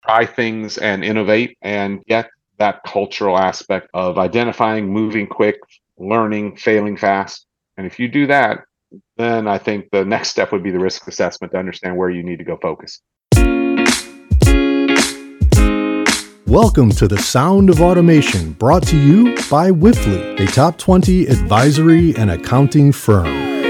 try things and innovate and get that cultural aspect of identifying, moving quick, learning, failing fast. And if you do that, then I think the next step would be the risk assessment to understand where you need to go focus. Welcome to the Sound of Automation, brought to you by Wipfli, a top 20 advisory and accounting firm.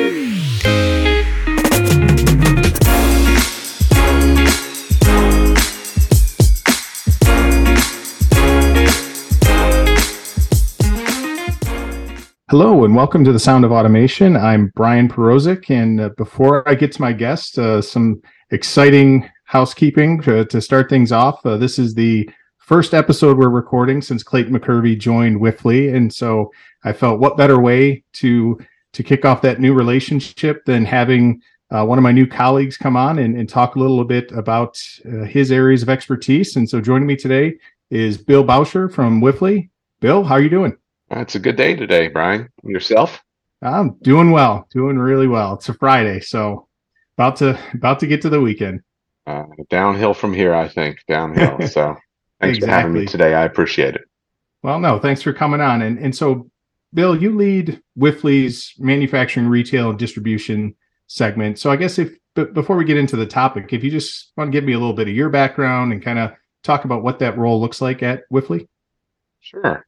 Hello and welcome to the Sound of Automation. I'm Brian Perozik, and before I get to my guest, some exciting housekeeping to start things off. This is the first episode we're recording since Clayton McCurvey joined Wipfli, and so I felt what better way to kick off that new relationship than having one of my new colleagues come on and talk a little bit about his areas of expertise. And so joining me today is Bill Boucher from Wipfli. Bill, how are you doing? It's a good day today, Brian. Yourself? I'm doing well, doing really well. It's a Friday, so about to get to the weekend. Downhill from here, I think. Downhill. So thanks for having me today. I appreciate it. Well, no, thanks for coming on. And so, Bill, you lead Wipfli's manufacturing, retail, and distribution segment. So I guess before we get into the topic, if you just want to give me a little bit of your background and kind of talk about what that role looks like at Wipfli. Sure.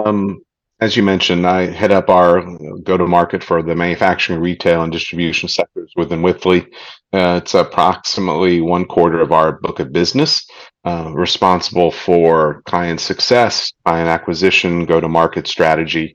As you mentioned, I head up our go-to-market for the manufacturing, retail, and distribution sectors within Wipfli. It's approximately 1/4 of our book of business, responsible for client success, client acquisition, go-to-market strategy,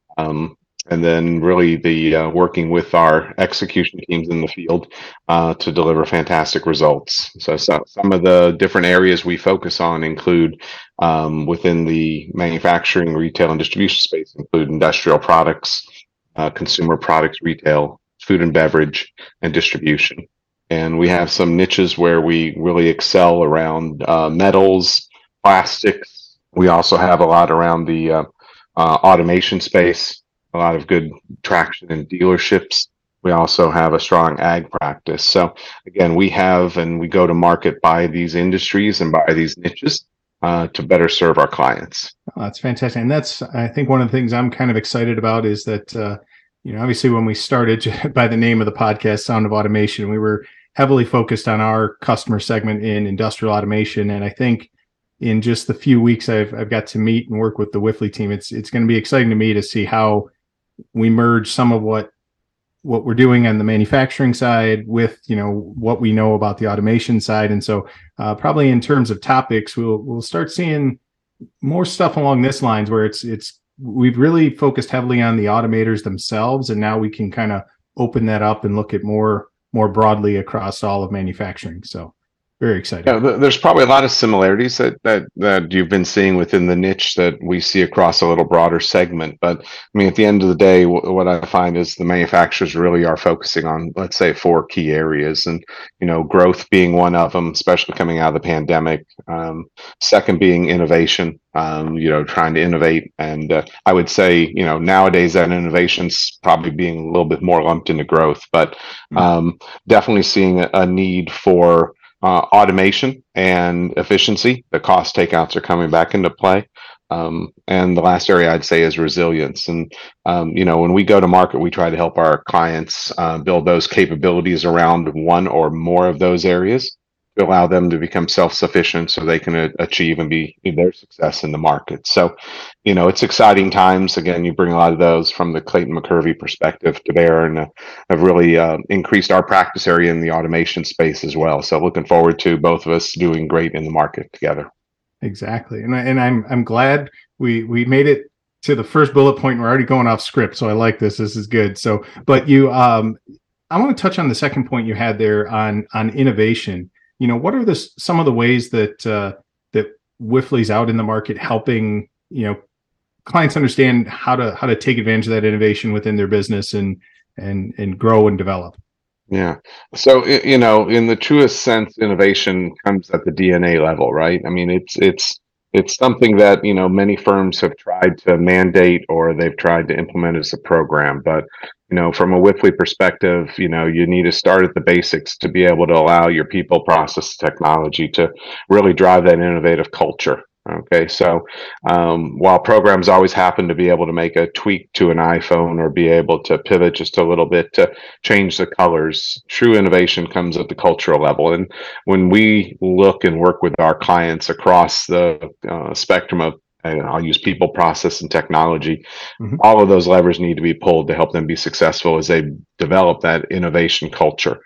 and then really the working with our execution teams in the field to deliver fantastic results. So some of the different areas we focus on include within the manufacturing, retail, and distribution space include industrial products, consumer products, retail, food and beverage, and distribution. And we have some niches where we really excel around metals, plastics. We also have a lot around the automation space. A lot of good traction in dealerships. We also have a strong ag practice. So again, we go to market by these industries and by these niches to better serve our clients. Oh, that's fantastic. And that's, I think, one of the things I'm kind of excited about is that, obviously when we started by the name of the podcast, Sound of Automation, we were heavily focused on our customer segment in industrial automation. And I think in just the few weeks I've got to meet and work with the Wipfli team, it's going to be exciting to me to see how we merge some of what we're doing on the manufacturing side with, what we know about the automation side. And so probably in terms of topics, we'll start seeing more stuff along this lines where we've really focused heavily on the automators themselves. And now we can kind of open that up and look at more broadly across all of manufacturing. So very exciting. Yeah, there's probably a lot of similarities that you've been seeing within the niche that we see across a little broader segment. But I mean, at the end of the day, what I find is the manufacturers really are focusing on, let's say, 4 key areas, and growth being one of them, especially coming out of the pandemic. Second being innovation. Trying to innovate, and I would say, nowadays that innovation's probably being a little bit more lumped into growth, but definitely seeing a need for automation and efficiency. The cost takeouts are coming back into play. And the last area I'd say is resilience. And, when we go to market, we try to help our clients build those capabilities around one or more of those areas to allow them to become self-sufficient so they can achieve and be their success in the market. So, it's exciting times. Again, you bring a lot of those from the Clayton McCurvey perspective to bear, and have really increased our practice area in the automation space as well. So looking forward to both of us doing great in the market together. Exactly. And I'm glad we made it to the first bullet point. We're already going off script. So I like this. This is good. So, but I want to touch on the second point you had there on innovation. What are some of the ways that Wipfli's out in the market helping, clients understand how to take advantage of that innovation within their business and grow and develop? Yeah. So, in the truest sense, innovation comes at the DNA level, right? I mean, it's It's something that, many firms have tried to mandate or they've tried to implement as a program. But, from a Wipfli perspective, you need to start at the basics to be able to allow your people, process, technology to really drive that innovative culture. Okay, so while programs always happen to be able to make a tweak to an iPhone or be able to pivot just a little bit to change the colors, true innovation comes at the cultural level. And when we look and work with our clients across the spectrum of, I'll use people, process, and technology, Mhm. all of those levers need to be pulled to help them be successful as they develop that innovation culture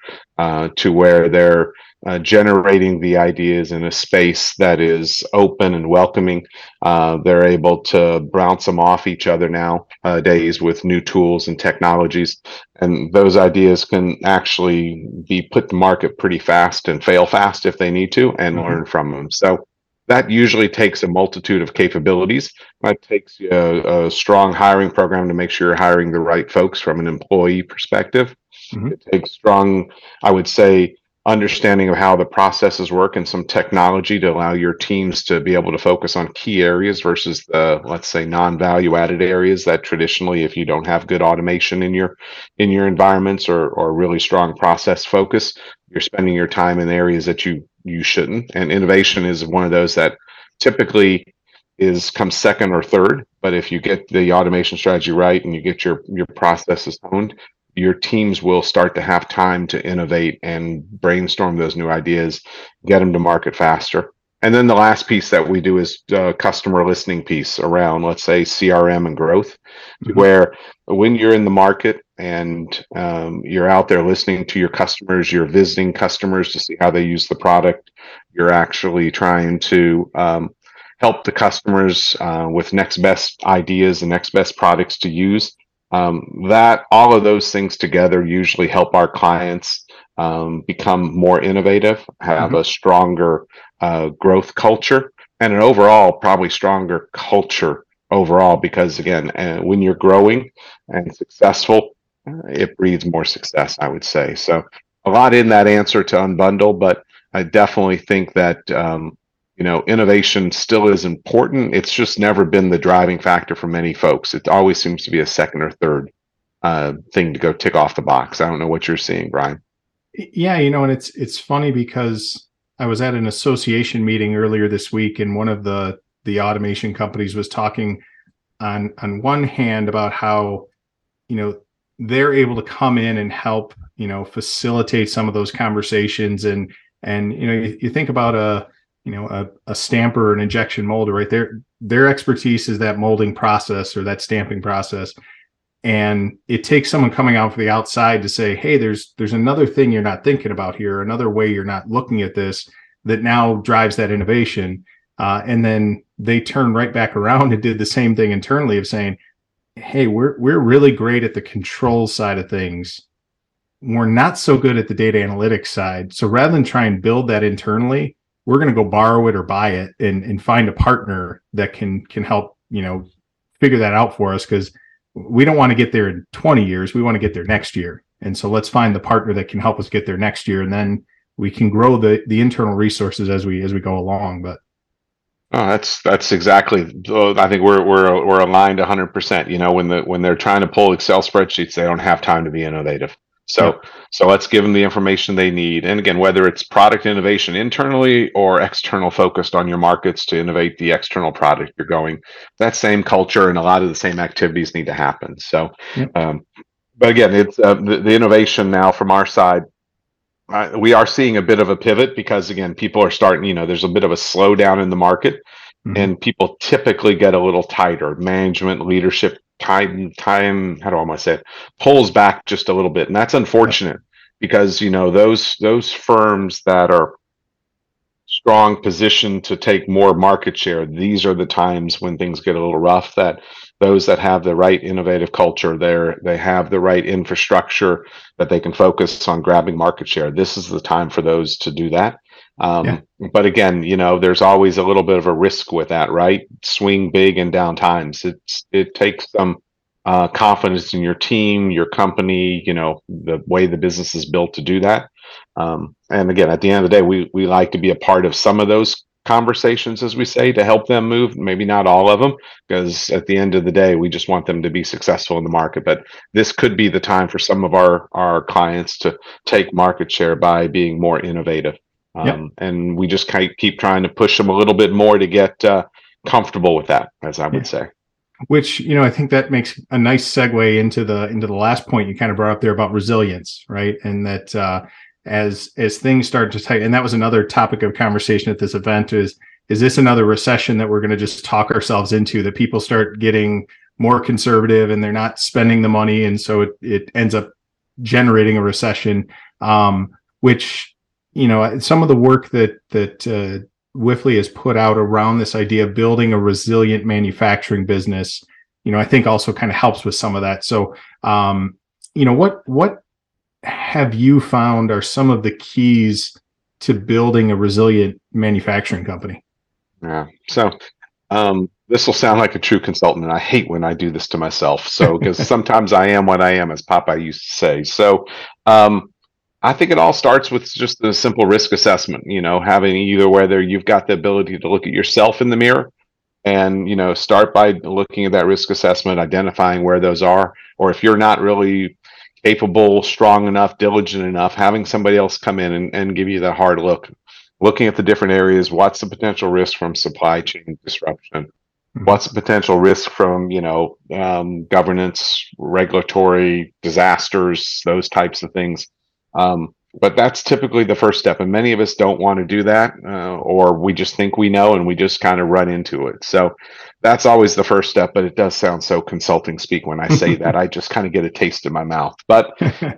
to where they're generating the ideas in a space that is open and welcoming. They're able to bounce them off each other nowadays with new tools and technologies. And those ideas can actually be put to market pretty fast and fail fast if they need to and Mhm. learn from them. So that usually takes a multitude of capabilities. That takes a strong hiring program to make sure you're hiring the right folks from an employee perspective. Mhm. It takes strong, I would say, understanding of how the processes work and some technology to allow your teams to be able to focus on key areas versus the, let's say, non-value added areas that traditionally, if you don't have good automation in your environments or really strong process focus, you're spending your time in areas that you shouldn't. And innovation is one of those that typically is comes second or third. But if you get the automation strategy right and you get your processes honed, your teams will start to have time to innovate and brainstorm those new ideas, get them to market faster. And then the last piece that we do is customer listening piece around, let's say, CRM and growth, Mhm. where when you're in the market and you're out there listening to your customers, you're visiting customers to see how they use the product, you're actually trying to help the customers with next best ideas and next best products to use. That all of those things together usually help our clients become more innovative, have Mhm. a stronger growth culture, and an overall probably stronger culture overall. Because again, when you're growing and successful, it breeds more success, I would say. So a lot in that answer to unbundle, but I definitely think that innovation still is important. It's just never been the driving factor for many folks. It always seems to be a second or third thing to go tick off the box. I don't know what you're seeing, Brian. Yeah, and it's funny because I was at an association meeting earlier this week, and one of the automation companies was talking on one hand about how you know they're able to come in and help facilitate some of those conversations, and you think about a stamper or an injection molder, right? Their expertise is that molding process or that stamping process, and it takes someone coming out from the outside to say, hey, there's another thing you're not thinking about here, another way you're not looking at this, that now drives that innovation. And then they turn right back around and did the same thing internally of saying, hey, we're really great at the control side of things, we're not so good at the data analytics side. So rather than try and build that internally, we're going to go borrow it or buy it and find a partner that can help figure that out for us, because we don't want to get there in 20 years. We want to get there next year. And so let's find the partner that can help us get there next year, and then we can grow the internal resources as we go along. But Oh, that's exactly. I think we're aligned 100%. When they're trying to pull Excel spreadsheets, they don't have time to be innovative. So yep. so let's give them the information they need. And again, whether it's product innovation internally or external focused on your markets to innovate the external product you're going, that same culture and a lot of the same activities need to happen. So, Yep. um, but again, it's the innovation now from our side. We are seeing a bit of a pivot because again, people are starting. There's a bit of a slowdown in the market Mm-hmm. and people typically get a little tighter. Management, leadership, time. How do I want to say it? Pulls back just a little bit, and that's Yep. unfortunate because those firms that are strong position to take more market share. These are the times when things get a little rough. That those that have the right innovative culture, they have the right infrastructure that they can focus on grabbing market share. This is the time for those to do that. Yeah. But again, there's always a little bit of a risk with that, right? Swing big and down times. It takes some confidence in your team, your company, the way the business is built to do that. And again, at the end of the day, we like to be a part of some of those conversations, as we say, to help them move. Maybe not all of them, because at the end of the day, we just want them to be successful in the market. But this could be the time for some of our clients to take market share by being more innovative. And we just keep trying to push them a little bit more to get comfortable with that, as I would say. Which, I think that makes a nice segue into the last point you kind of brought up there about resilience, right? And that as things start to tighten, and that was another topic of conversation at this event, is this another recession that we're going to just talk ourselves into, that people start getting more conservative and they're not spending the money, and so it ends up generating a recession, which, some of the work that Wipfli has put out around this idea of building a resilient manufacturing business, I think also kind of helps with some of that. So, what have you found are some of the keys to building a resilient manufacturing company? Yeah. So, this will sound like a true consultant, and I hate when I do this to myself. So, because sometimes I am what I am, as Popeye used to say. So, I think it all starts with just a simple risk assessment, having either whether you've got the ability to look at yourself in the mirror and, start by looking at that risk assessment, identifying where those are, or if you're not really capable, strong enough, diligent enough, having somebody else come in and give you that hard look, looking at the different areas. What's the potential risk from supply chain disruption? What's the potential risk from, governance, regulatory disasters, those types of things. But that's typically the first step, and many of us don't want to do that, or we just think we know and we just kind of run into it. So that's always the first step, but it does sound so consulting speak when I say that. I just kind of get a taste in my mouth, but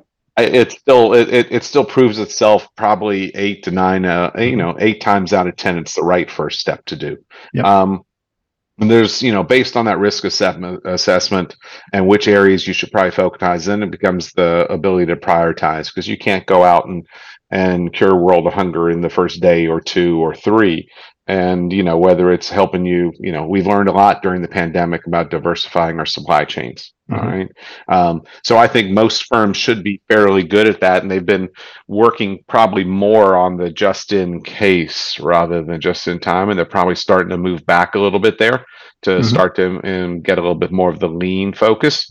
it still proves itself probably 8 to 9, 8 times out of 10, it's the right first step to do. Yep. And there's, based on that risk assessment and which areas you should prioritize, then it becomes the ability to prioritize, because you can't go out and cure world hunger in the first day or 2 or 3. And, whether it's helping you, we've learned a lot during the pandemic about diversifying our supply chains. Mm-hmm. All right. So I think most firms should be fairly good at that. And they've been working probably more on the just in case rather than just in time. And they're probably starting to move back a little bit there to mm-hmm. start to and get a little bit more of the lean focus.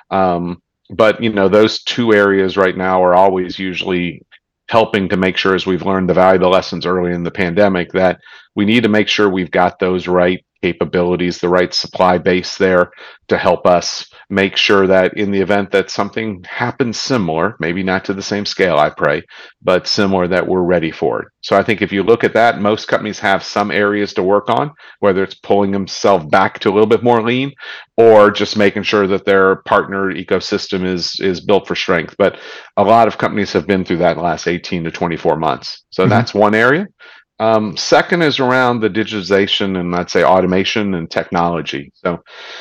But, those 2 areas right now are always usually helping to make sure, as we've learned the valuable lessons early in the pandemic, that we need to make sure we've got those right capabilities, the right supply base there to help us make sure that in the event that something happens similar, maybe not to the same scale, I pray, but similar, that we're ready for it. So I think if you look at that, most companies have some areas to work on, whether it's pulling themselves back to a little bit more lean or just making sure that their partner ecosystem is built for strength. But a lot of companies have been through that last 18 to 24 months. So mm-hmm. that's one area. Second is around the digitization and, let's say, automation and technology. So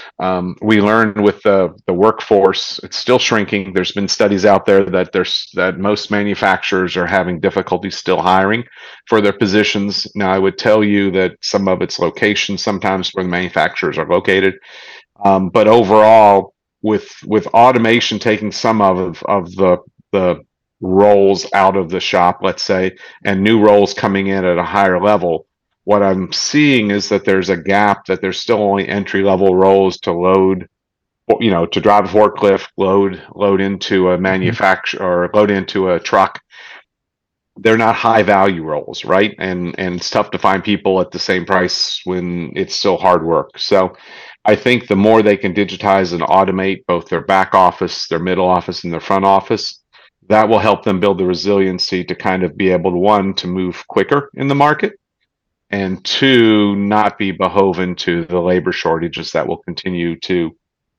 we learned with the workforce, it's still shrinking. There's been studies out there that most manufacturers are having difficulty still hiring for their positions. Now, I would tell you that some of it's location, sometimes where the manufacturers are located. But overall, with automation taking some of the roles out of the shop, let's say, and new roles coming in at a higher level, what I'm seeing is that there's a gap, that there's still only entry-level roles to load, to drive a forklift, load into a manufacturer or load into a truck. They're not high-value roles, right? And it's tough to find people at the same price when it's still hard work. So I think the more they can digitize and automate both their back office, their middle office, and their front office, that will help them build the resiliency to kind of be able to, 1, to move quicker in the market, and 2, not be beholden to the labor shortages that will continue to,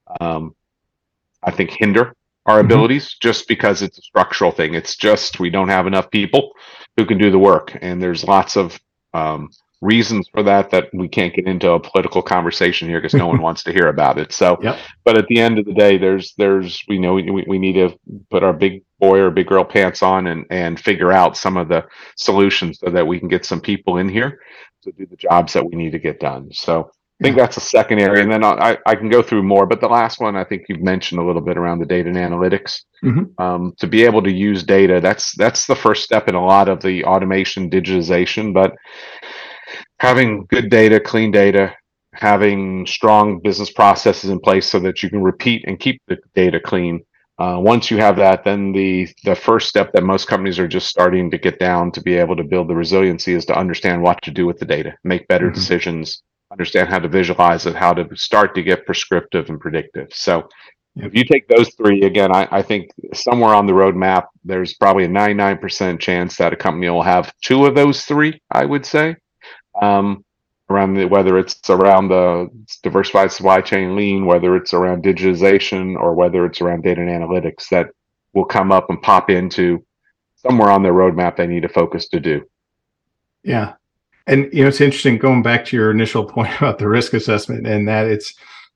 I think, hinder our mm-hmm. abilities, just because it's a structural thing. It's just we don't have enough people who can do the work. And there's lots of reasons for that we can't get into a political conversation here because no one wants to hear about it. So, yep. But at the end of the day, we need to put our big boy or big girl pants on and figure out some of the solutions so that we can get some people in here to do the jobs that we need to get done. So I think that's a second area. And then I can go through more, but the last one, I think you've mentioned a little bit around the data and analytics. Mm-hmm. To be able to use data, that's the first step in a lot of the automation, digitization. But having good data, clean data, having strong business processes in place so that you can repeat and keep the data clean. Once you have that, then the first step that most companies are just starting to get down to be able to build the resiliency is to understand what to do with the data, make better decisions, understand how to visualize it, how to start to get prescriptive and predictive. So if you take those three, again, I think somewhere on the roadmap, there's probably a 99% chance that a company will have two of those three, I would say. Whether it's around the diversified supply chain lean, whether it's around digitization, or whether it's around data and analytics, that will come up and pop into somewhere on their roadmap they need to focus to do. Yeah. And, it's interesting going back to your initial point about the risk assessment, and that it's,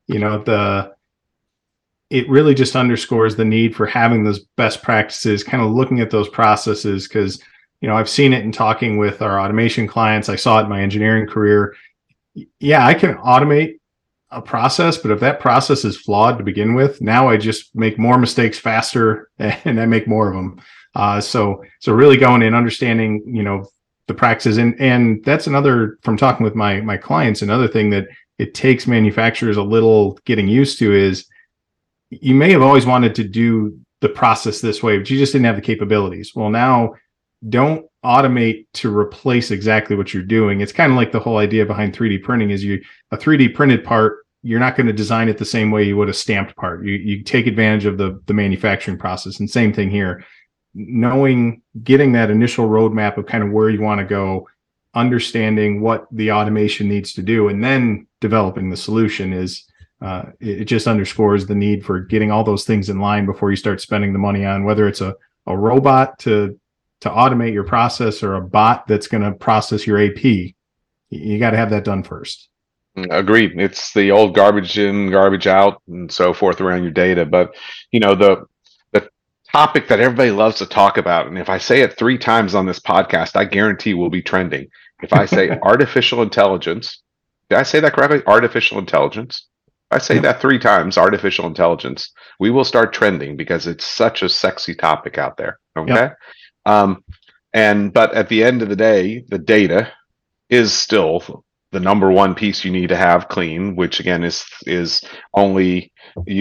it really just underscores the need for having those best practices, kind of looking at those processes, because I've seen it in talking with our automation clients. I saw it in my engineering career. Yeah, I can automate a process, but if that process is flawed to begin with, now I just make more mistakes faster and I make more of them. So really going and understanding, the practices, and that's another, from talking with my clients, another thing that it takes manufacturers a little getting used to is, you may have always wanted to do the process this way, but you just didn't have the capabilities. Well, now don't automate to replace exactly what you're doing. It's kind of like the whole idea behind 3D printing is a 3D printed part, you're not going to design it the same way you would a stamped part. You take advantage of the manufacturing process. And same thing here, getting that initial roadmap of kind of where you want to go, understanding what the automation needs to do, and then developing the solution it just underscores the need for getting all those things in line before you start spending the money on whether it's a robot to automate your process or a bot that's going to process your AP. You got to have that done first. Agreed. It's the old garbage in, garbage out, and so forth around your data. But the topic that everybody loves to talk about, and if I say it 3 times on this podcast, I guarantee we'll be trending. If I say artificial intelligence, did I say that correctly? Artificial intelligence. I say that 3 times, artificial intelligence, we will start trending because it's such a sexy topic out there. Okay. Yep. But at the end of the day, the data is still the number one piece you need to have clean, which again is only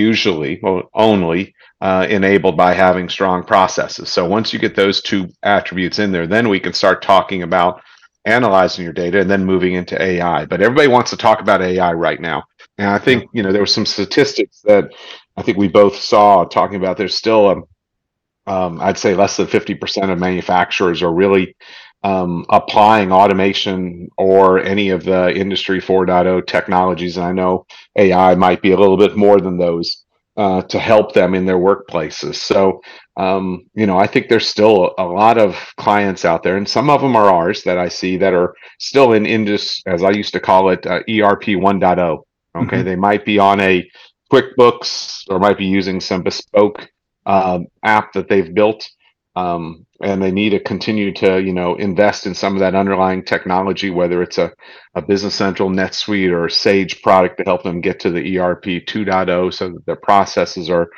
enabled by having strong processes. So once you get those 2 attributes in there, then we can start talking about analyzing your data and then moving into AI. But everybody wants to talk about AI right now. And I think, there were some statistics that I think we both saw talking about. There's still, I'd say less than 50% of manufacturers are really applying automation or any of the Industry 4.0 technologies. And I know AI might be a little bit more than those to help them in their workplaces. So, I think there's still a lot of clients out there, and some of them are ours that I see that are still in as I used to call it, ERP 1.0. Okay, mm-hmm. They might be on a QuickBooks or might be using some bespoke app that they've built, and they need to continue to invest in some of that underlying technology, whether it's a Business Central, NetSuite, or Sage product to help them get to the ERP 2.0, so that their processes are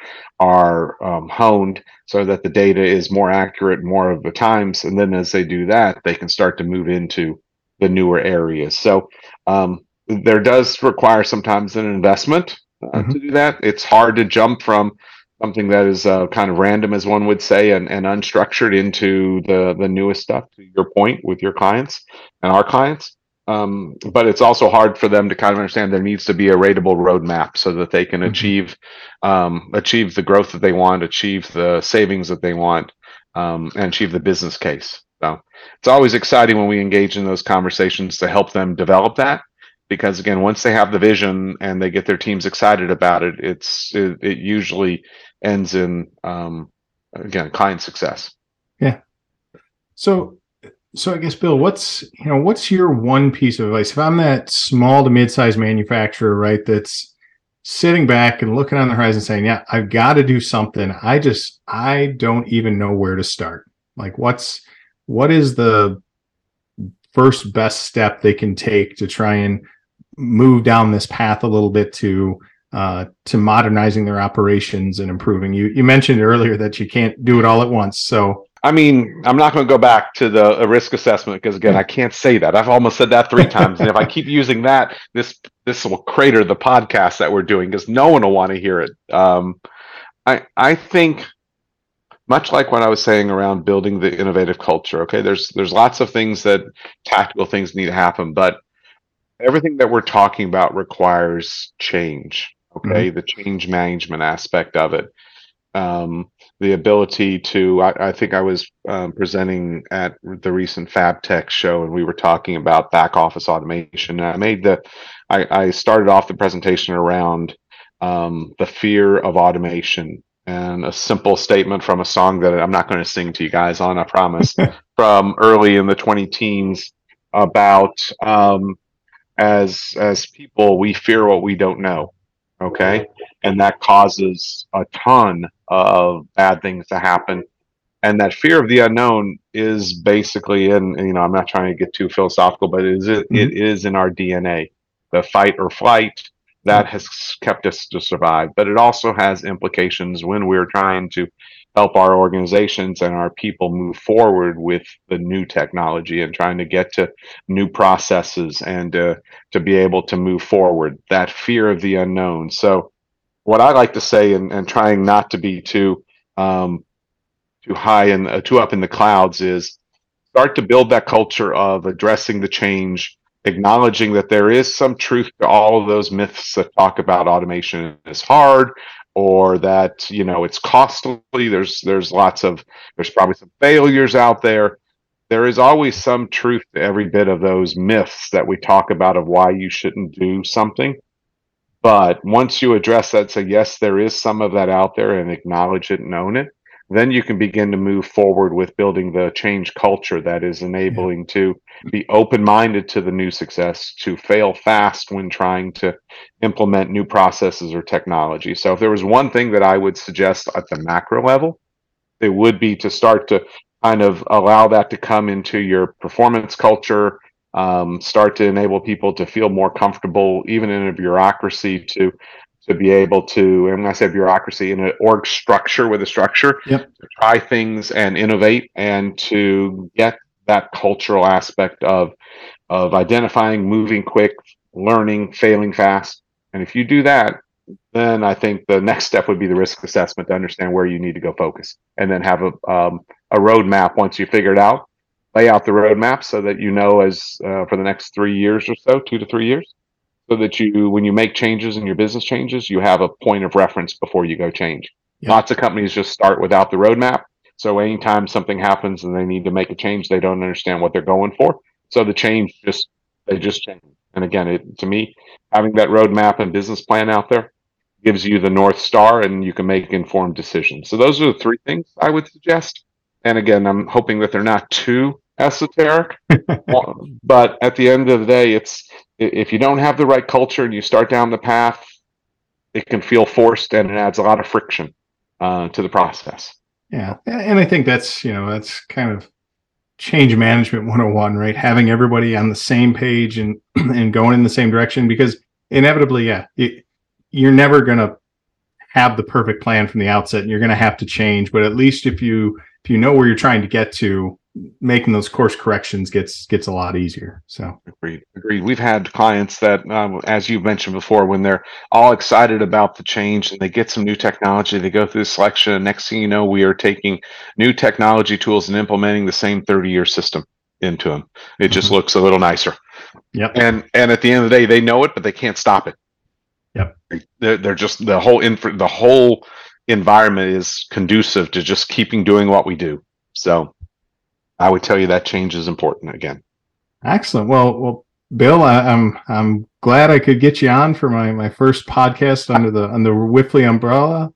honed, so that the data is more accurate more of the times. And then as they do that, they can start to move into the newer areas. So there does require sometimes an investment to do that. It's hard to jump from something that is kind of random, as one would say, and unstructured into the newest stuff, to your point, with your clients and our clients. But it's also hard for them to kind of understand there needs to be a ratable roadmap so that they can achieve the growth that they want, achieve the savings that they want, and achieve the business case. So it's always exciting when we engage in those conversations to help them develop that. Because again, once they have the vision and they get their teams excited about it, it usually ends in again, client success. Yeah. So I guess, Bill, what's your one piece of advice? If I'm that small to mid-sized manufacturer, right, that's sitting back and looking on the horizon saying, yeah, I've got to do something. I don't even know where to start. Like what is the first best step they can take to try and move down this path a little bit to modernizing their operations and improving? You mentioned earlier that you can't do it all at once. So I mean, I'm not going to go back to the risk assessment because again, I can't say that. I've almost said that 3 times, and if I keep using that, this will crater the podcast that we're doing because no one will want to hear it. I think much like what I was saying around building the innovative culture. Okay, there's lots of things that tactical things need to happen, but everything that we're talking about requires change. Mm-hmm. Okay, the change management aspect of it. The ability to, I think I was presenting at the recent FabTech show, and we were talking about back office automation. And I started off the presentation around the fear of automation and a simple statement from a song that I'm not going to sing to you guys on, I promise, from early in the 20 teens about as people, we fear what we don't know. Okay. And that causes a ton of bad things to happen. And that fear of the unknown is basically and I'm not trying to get too philosophical, but it is in our DNA. The fight or flight that has kept us to survive. But it also has implications when we're trying to help our organizations and our people move forward with the new technology and trying to get to new processes and to be able to move forward. That fear of the unknown. So what I like to say, and trying not to be too high and too up in the clouds, is start to build that culture of addressing the change, acknowledging that there is some truth to all of those myths that talk about automation is hard or that it's costly. There's probably some failures out there. There is always some truth to every bit of those myths that we talk about of why you shouldn't do something. But once you address that, say, yes, there is some of that out there and acknowledge it and own it, then you can begin to move forward with building the change culture that is enabling to be open-minded to the new success, to fail fast when trying to implement new processes or technology. So if there was one thing that I would suggest at the macro level, it would be to start to kind of allow that to come into your performance culture, start to enable people to feel more comfortable, even in a bureaucracy, to be able to, and when I say bureaucracy, in an org structure with a structure, Yep. to try things and innovate and to get that cultural aspect of identifying, moving quick, learning, failing fast. And if you do that, then I think the next step would be the risk assessment to understand where you need to go focus, and then have a roadmap once you figure it out. Lay out the roadmap so that as for the next 3 years or so, 2 to 3 years, so that when you make changes in your business changes, you have a point of reference before you go change. Yep. Lots of companies just start without the roadmap. So anytime something happens and they need to make a change, they don't understand what they're going for. So the change they just change. And again, to me, having that roadmap and business plan out there gives you the North Star and you can make informed decisions. So those are the 3 things I would suggest. And again, I'm hoping that they're not too esoteric, but at the end of the day, if you don't have the right culture and you start down the path, it can feel forced and it adds a lot of friction to the process. Yeah. And I think that's kind of change management 101, right? Having everybody on the same page and going in the same direction, because inevitably, you're never going to have the perfect plan from the outset and you're going to have to change. But at least if you know where you're trying to get to, making those course corrections gets a lot easier. So agreed. We've had clients that, as you mentioned before, when they're all excited about the change and they get some new technology, they go through the selection, and next thing you know, we are taking new technology tools and implementing the same 30-year system into them. It just looks a little nicer. Yep. And at the end of the day, they know it, but they can't stop it. Yep. They're just the whole environment is conducive to just keeping doing what we do. So I would tell you that change is important again. Excellent. Well, Bill, I'm glad I could get you on for my first podcast under the Wipfli umbrella.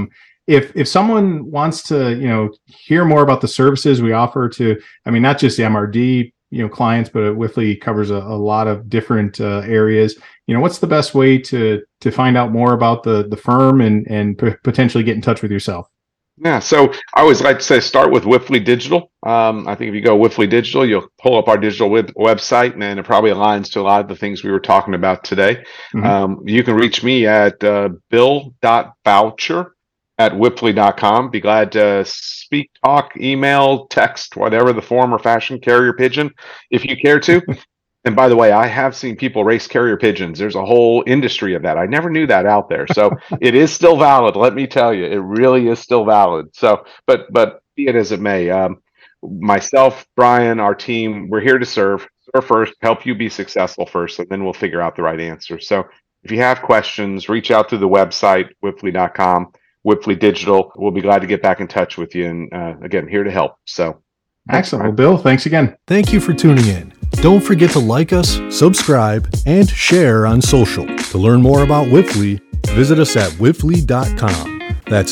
If someone wants to hear more about the services we offer to, not just the MRD clients, but Wipfli covers a lot of different areas. What's the best way to find out more about the firm and potentially get in touch with yourself? Yeah, so I always like to say start with Wipfli Digital. I think if you go Wipfli Digital, you'll pull up our digital website, and it probably aligns to a lot of the things we were talking about today. You can reach me at bill.boucher Wipfli.com. Be glad to speak, talk, email, text, whatever the form or fashion, carrier pigeon, if you care to. And by the way, I have seen people race carrier pigeons. There's a whole industry of that. I never knew that out there. So it is still valid. Let me tell you, it really is still valid. So, but be it as it may, myself, Brian, our team, we're here to serve first, help you be successful first, and then we'll figure out the right answer. So if you have questions, reach out through the website, Wipfli.com, Wipfli Digital. We'll be glad to get back in touch with you. And again, here to help. So excellent. Well, Bill, thanks again. Thank you for tuning in. Don't forget to like us, subscribe, and share on social. To learn more about Wipfli, visit us at wipfli.com. That's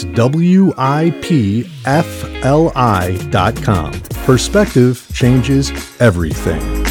WIPFLI.com. Perspective changes everything.